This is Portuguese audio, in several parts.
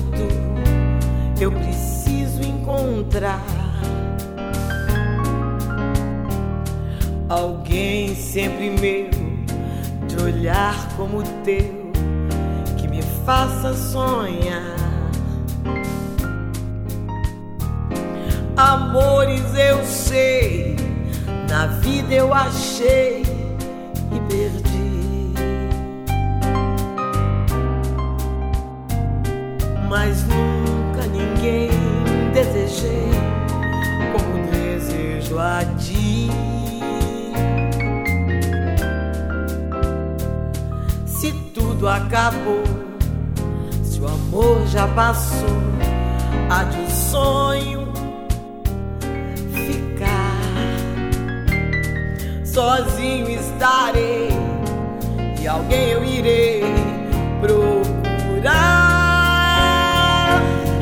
tu, eu preciso encontrar alguém sempre meu, de olhar como o teu, que me faça sonhar. Amores eu sei, na vida eu achei e perdi, mas nunca ninguém desejei como desejo a ti. Se tudo acabou, se o amor já passou, há de um sonho sozinho estarei e alguém eu irei procurar.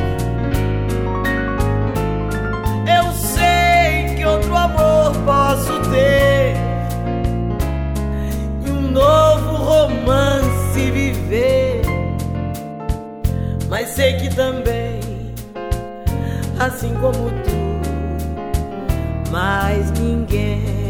Eu sei que outro amor posso ter e um novo romance viver, mas sei que também, assim como tu, mais ninguém.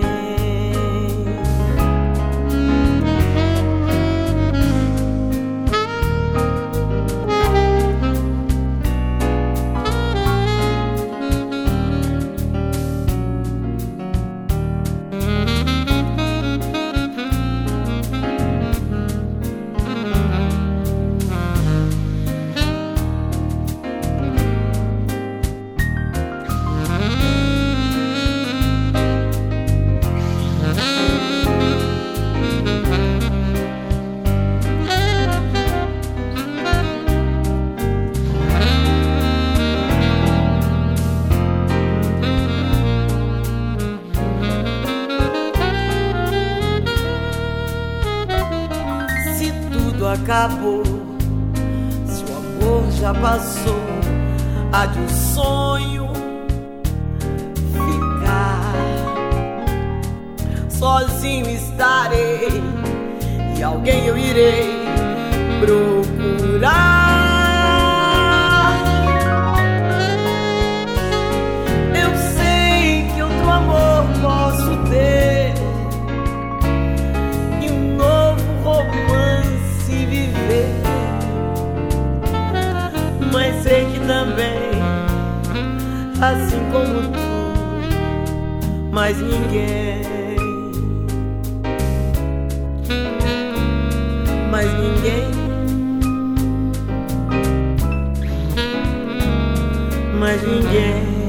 Acabou, se o amor já passou, há de um sonho ficar. Sozinho estarei e alguém eu irei procurar. Eu sei que outro amor posso ter e um novo romance viver, mas sei que também, assim como tu, mais ninguém, mais ninguém, mais ninguém.